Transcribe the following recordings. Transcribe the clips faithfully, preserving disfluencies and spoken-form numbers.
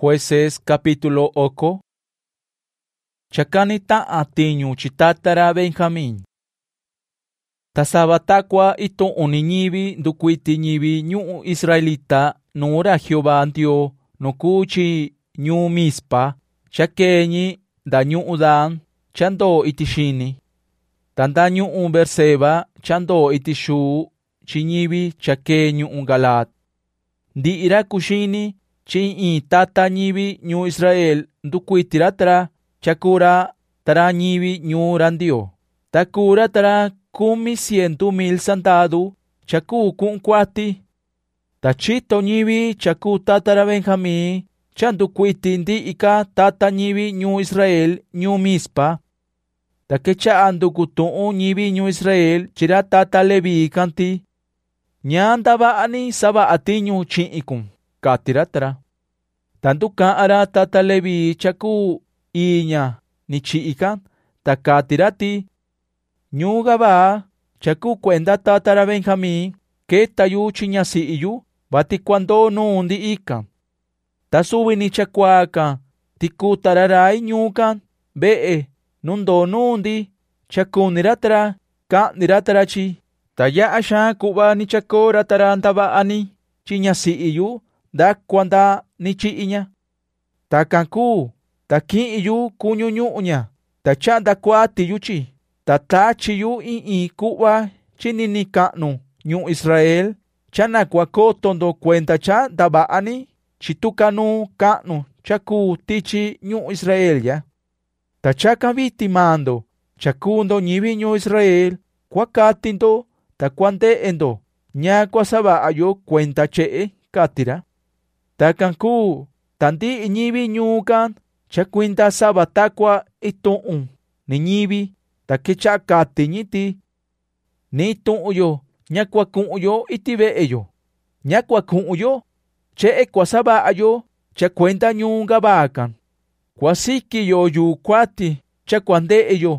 Jueces capítulo oko. Chakanita atiñu chitatara Benjamín. Tasabatakwa ito oninibi dukwiti nibi nyu Israelita nura Jehová Dio nokuchi nyu mispa chakenyi da nyu udan chando itishini. Tanda nyu Berseba chando itishu chinibi chakenyu ungalat. Di ira kushini chi i tata nibi nyu Israel dukwitira tara chakura tara nibi nyu randio. Takura tara kumi ciento mil sandadu chaku kunkwati. Tachito nibi chaku tatara Benjamín chandukwiti ndi ika tata nibi nyu Israel nyu mispa. Takecha andukutu nibi nyu Israel chira tata Levi kanti. Nyanda baani saba atinyu chiikum katiratara. Tanduka ara tata Levi chaku inya ni chiikan takatirati. Nyuga ba chaku kwenda tatara Benjamín ke tayu chinyasi iyu bati kwando nundi ikan. Tasubi ni chakwaka tiku tararai nyukan bee nundo nundi chaku niratara ka niratara chi. Taya asha kuba ni chakora taranta ba ani chinyasi iyu da kwanda ni chiinya. Takanku taki iyu kunyunyu unya tachanda kwa tiyuchi. Tatachi yu i kuba chinini kanu nyu Israel chana kwa kotondo kwenta cha daba ani chitukanu kanu chaku tichi nyu Israel ya. Tachaka vitimando chakundo nyibi nyu Israel kwa katindo takwante endo nya kwa saba ayo kwenta chee katira. Takanku tanti inyibi nyukan chakwinta saba takwa itoon ni nyibi takecha katiñiti ni tuyo nyakwa kuyo itibe eyo nyakwa kuyo che kwa saba ayo cha kwenta nyunga bakan kwasiki yo yu kwati cha kwande eyo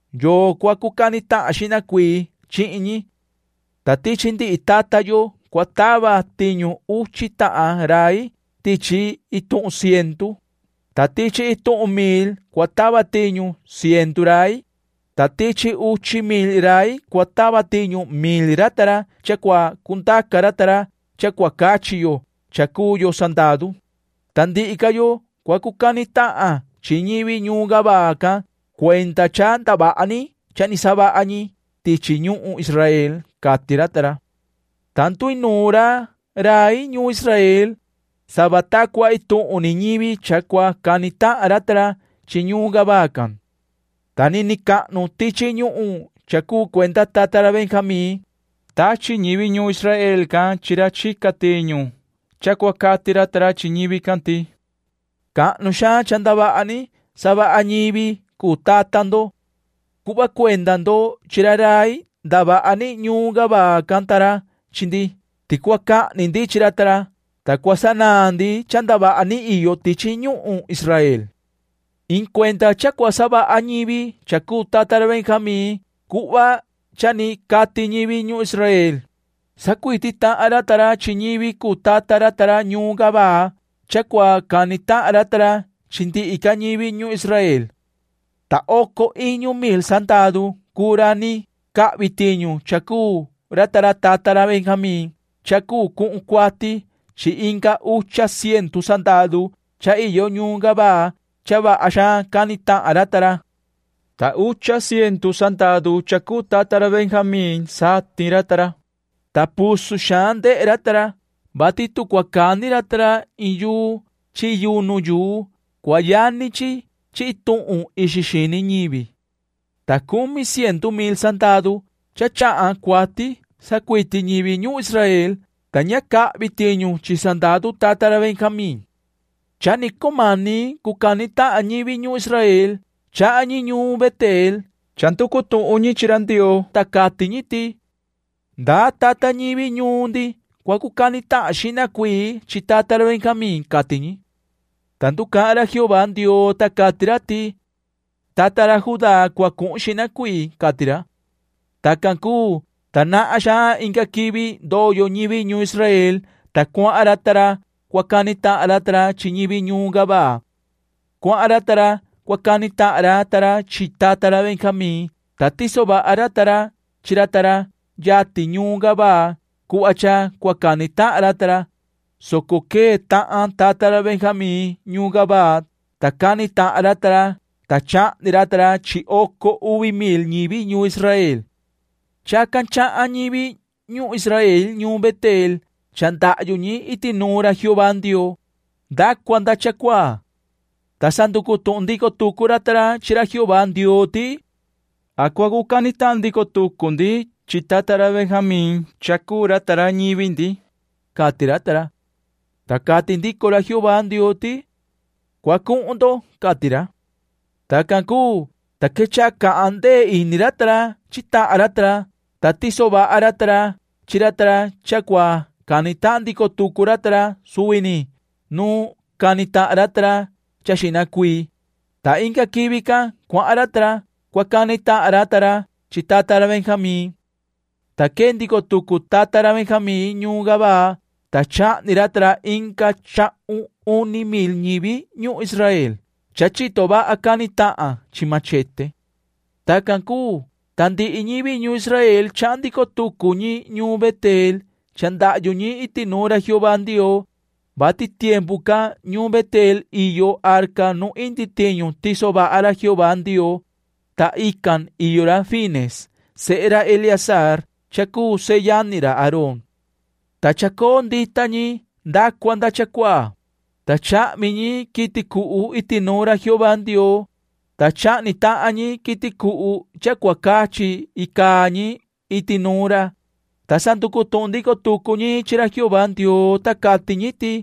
yo kwa kukanita ashina kwi chiñi tatichindi itata yo kwataba tiñu uchita rai tichi itu ciento tatichi itu mil kwataba tiñu ciento rai tatichi uchi mil rai kwataba tiñu mil ratara chakwa kuntaka ratara chakwa kachiyo chakuyo sandadu tandi ikayo kwa kukanita chiñibi nyuga baka kwenta chanta baani chanisaba ani tichi nyu Israel katiratara. Tanto inura rai nyu Israel sabatakwa ito oninibi chakwa kanita aratara chinyuga bakan. Tani nikanu tichi nyu chaku kwenta tatara Benjamín tachi nibi nyu Israel kan chirachi katinyu chakwa katiratara chinyibi kanti. Kanu sha chandaba ani saba anibi kutatando kuba kwendando chirarai daba ani nyuga ba kantara chindi tikwa ka nindi chiratara takwa sanandi chandaba ani iyo tichi nyu Israel. In cuenta chakwa saba anibi chaku tatara Benjamín kuba chani kati nibi nyu Israel. Sakuitita aratara chinibi kutatara tara nyuga ba chakwa kanita aratara chindi ikanibi nyu Israel. Ta oko inyu mil santadu kurani ka bitiñu chaku ratara tatara Benjamín chaku kunkwati chi inka ucha ciento santadu cha iyo nyuga ba chaba asha kanita aratara. Ta ucha ciento santadu chaku tatara Benjamín sa tiratara. Ta pusu shande ratara batitu kwa kani ratara iyu chi yu nu yu kwa yani chi chi tuun ishishini nyibi. Ta kumi ciento mil sandadu chachaan kwati sakwiti nyibi nyu Israel tanya ka bitiñu chi sandadu tatara Benjamín. Chani komani kukanita anyibi nyu Israel cha anyi nyu Betel chantukutu unyi chirandio takati nyiti. Da tata nyibi nyundi kwa kukanita ashina kwi chi tatara Benjamín katinyi. Tanto kara Jehová Dio takatirati tatara Judá kwa kunshina kwi katira. Takanku tana asha inka kibi doyo nyibi nyu Israel takwa aratara kuakanita aratara chinyibi nyugaba. Kwa aratara kuakanita aratara chitatara Benjamín. Tatisoba aratara chiratara yati nyugaba. Kuacha kuakanita aratara. Sokoke taan tatara Benjamín nyugaba. Takanita aratara. Tacha niratara chi oko uvi mil nyibi nyu Israel. Chakan cha nyibi nyu Israel nyu Betel. Chanda yunyi itinura Jehová Dio. Da kwanda chakwa. Tasanduku tundiko tukuratara chira Jehová Dio ti. Akwagukanitandiko tukundi chitatara Benjamín chakuratara nyibindi. Katiratara. Takatindikora Jehová Dio ti. Kwakundo katira. Takanku takecha kaande iniratara chita aratara. Tatisoba aratara chiratara chakwa. Kanitandiko tukuratara suwini. Nu kanita aratara chashinakui. Ta inka kibika kwa aratara kwa kanita aratara chitatara Benjamín. Ta kendiko tukutatara Benjamín nyugaba. Ta cha niratara inka cha uni mil nyibi nyu Israel. Chachitoba akanitaa chimachete. Ta kanku tandi inyibi nyu Israel chandiko tukunyi nyu Betel. Chanda yunyi itinura Jehová Dio. Bati tiempo ka nyu Betel iyo arca no intiteño tisoba ara Jehová Dio. Ta ikan iyora fines. Se era Eleazar. Chaku se yanira Aarón. Ta chakon ditañi da kwanda chakwa. Ta cha minyi kitikuu itinura Jehová Dio. Ta cha nitañi kitikuu chakwakachi ikañi itinura. Ta santuku tondiko tukunyi chira Jehová Dio takatiñiti.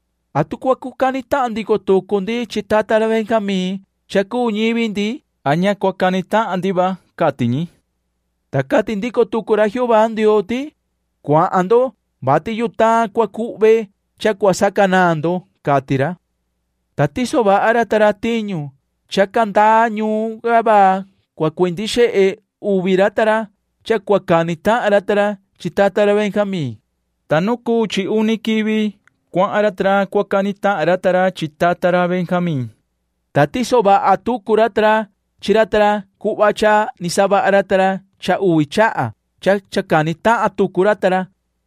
Atukwakukanitandiko tukundi chitatara Benjamín chaku nyibindi aña kwakanitandibá katiñi. Takatindiko tukura Jehová Dio ti. Kuando bati yuta kwakube chakwasakanando katira. Tatisoba aratara tiñu chakanda nyugaba kwakwindishe e ubiratara chakwakanita aratara chitatara Benjamín. Tanuku chi unikibi kwa aratara kwakanita aratara chitatara Benjamín. Tatisoba atukuratara chiratara kubacha nisaba aratara cha uichaa cha chakanita atukuratara.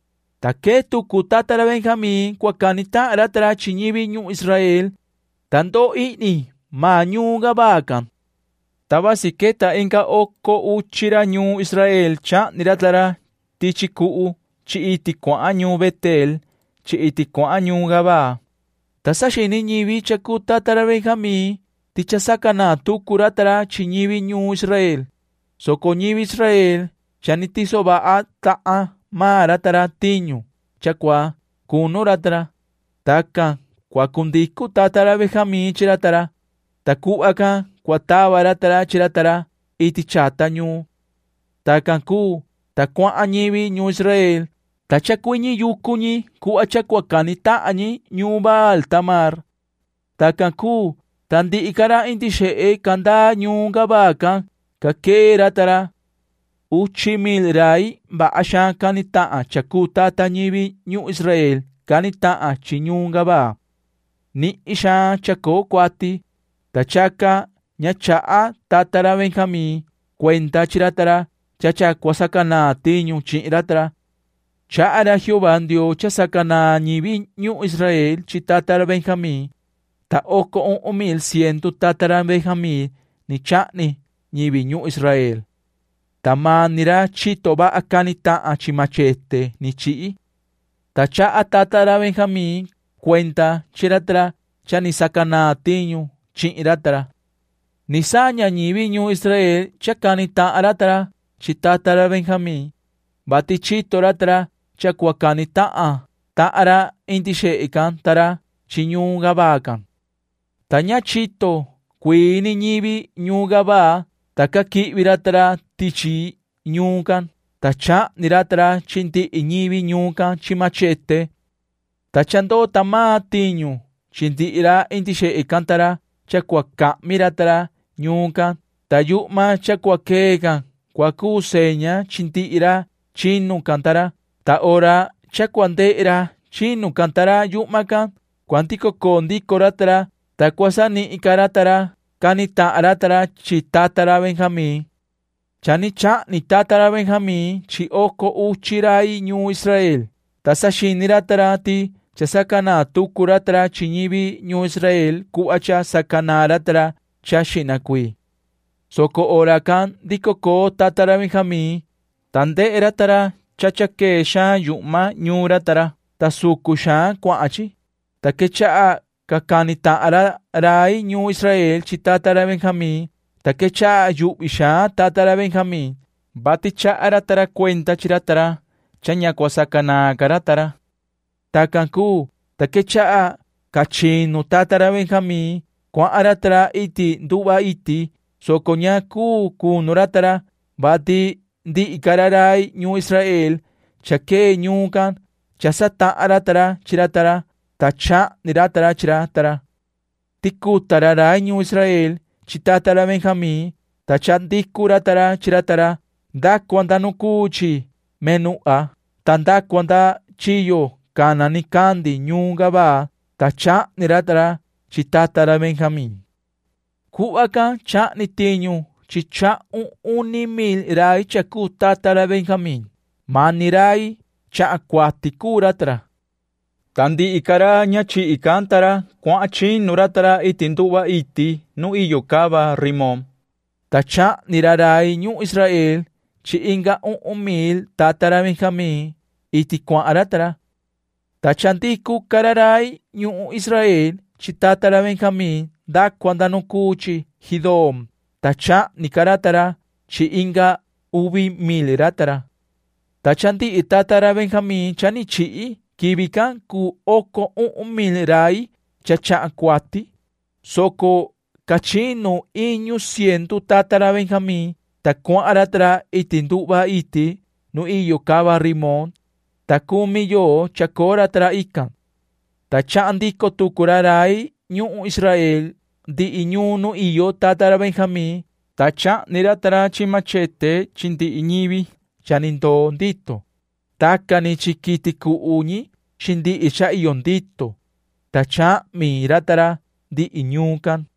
Take tukutatara Benjamín kwakanita aratara chinyibi nyu Israel. Tando ini ma nyugabakan. Tabasiketa inka oko uchira nyu Israel cha niratara tichikuu chi iti kwa nyu Betel chi iti kwa nyu gaba. Tasashini nyibi chakutatara Benjamín tichasakana tukuratara chinyibi nyu Israel. Soko nyibi Israel chanitisoba a taa maratara tiñu chakwa kunoratara. Taka kwa kundiku tatara Benjamín chiratara. Takuaka kwa tabaratara chiratara iti chata nyu. Takanku takwa anyibi nyu Israel. Tachakuini yukunyi ku achakwa kanita anyi nyu Baal Tamar. Takanku tandi ikara inti shee kanda nyu gabaka kakeratara. Uchi mil rai ba asha kanita chaku tata nyibi nyu Israel kanita chi nyu gaba. Ni isha chako kwati. Tachaka nyachaa tatara Benjamín cuenta chiratara chacha kwasakana tiñu chiratara. Chaara Jehová Dio chasakana nyibi nyu Israel chitatara Benjamín. Ta oko un mil ciento tatara Benjamín ni chani nyibi nyu Israel. Tamanira chitoba akanita chimachete ni chi. Tacha tatara Benjamín cuenta chiratara chani sakana tiñu chiratara. Nisaña nyibi nyu Israel chakanita aratara chitatara Benjamín. Bati chitoratara chakwakanita taara intishe ikantara chinyu gabakan. Tanya chito kuini nyibi nyu gaba takaki viratara tichi nyukan. Tacha niratara chinti nyibi nyukan chimachete. Tachando tama tiñu chinti ira intishe ikantara chakwaka miratara nyukan. Tayuma chakwakegan kwaku seña chinti ira chinu kantara. Ta ora chakwande ira chinu kantara yumakan, cuantico kondicoratara, tacuasani ikaratara, kanita aratara chitatara Benjamín. Chani cha ni tatara Benjamín, chi oko uchirai ñu Israel, tasashiniratara ti, chasakana tukuratara chinibi ñu Israel, kuacha sakanaratara chashinakui. Soko orakan dikoko tatara Benjamín, tande eratara chachake sha yuma nyuratara, tasuku sha kuachi, takecha kakanita ara rai ñu Israel chitatara Benjamín, takecha yub isha tatara Benjamín, baticha aratara cuenta chiratara, chanyakwa sakana karatara. Takanku, takecha kachinu tatara Benjamín, kwa aratara iti duba iti, sokonyaku kunuratara, bati di ikararai ñu Israel, chake ñukan, chasata aratara chiratara, tacha niratara chiratara. Tiku tararai ñu Israel, chitatara Benjamín, tachan dikuratara chiratara, da kwanda nukuchi, menua, tanda kwanda chiyo, kanani kandi ñungaba, tacha niratara chitatara Benjamín. Kuaka cha nitiñu, chicha un unimil rai chaku tatara Benjamín, manirai cha akwatikuratara. Tandi ikara nyachi ikantara, kwa chin nuratara itinduwa iti, nu iyokaba rimom. Tacha nirarai ñu Israel, chi inga un umil tatara Benjamín, iti kwa aratara. Tachantiku kararai ñu Israel, chi tatara Benjamín, da kwanda nukuchi hidom. Tacha nikaratara, chi inga ubi mil ratara. Tachanti itatara Benjamín chani chi kibikan ku oko un mil rai chacha kwati. Soko kachino iñu sientu tatara Benjamín, takwa aratara itinduba iti, nu iyo kaba rimon, takumi yo chakoratara ikan. Tachandiko tukurarai ñu Israel, di iñu nu iyo tatara Benjamín, tacha niratara chimachete chindi iñibi, chanindo ndito. Takani chikiti ku uñi, chindi icha iyondito. Tacha miratara di iñukan.